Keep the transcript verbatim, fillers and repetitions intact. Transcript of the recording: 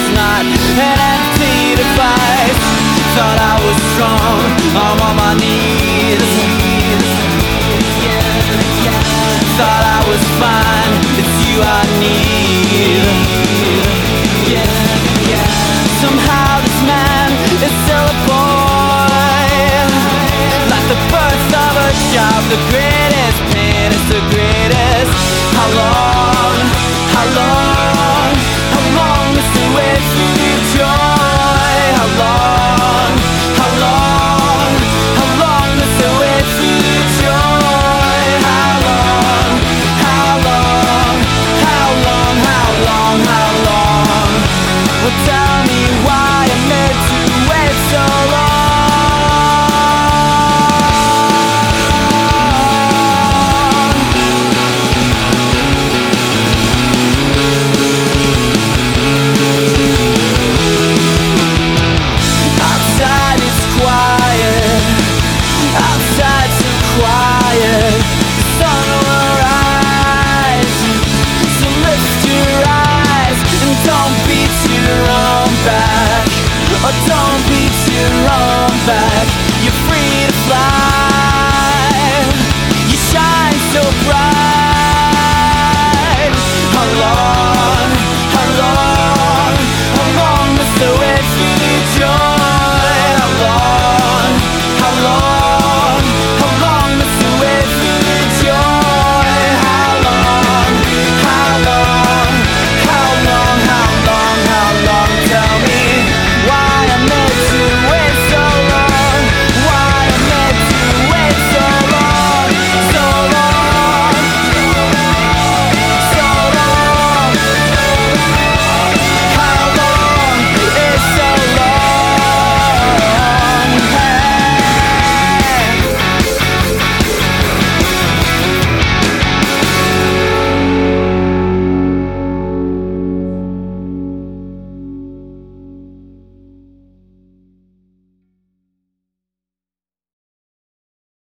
was not an empty device. Thought I was strong, I'm on my knees. Thought I was fine, it's you I need. Somehow this man is still a boy, like the birth of a child. The greatest pain is the greatest. How long, how long, how long is the wait for your joy? How long, how long, how long is the wait for your joy? How long, how long, how long, how long, how long? Well, tell me why I'm made to wait so long. Outside it's quiet, outside so quiet. The sun will rise, so lift your eyes and don't beat your own back. Oh, don't beat your own back. You're free to fly.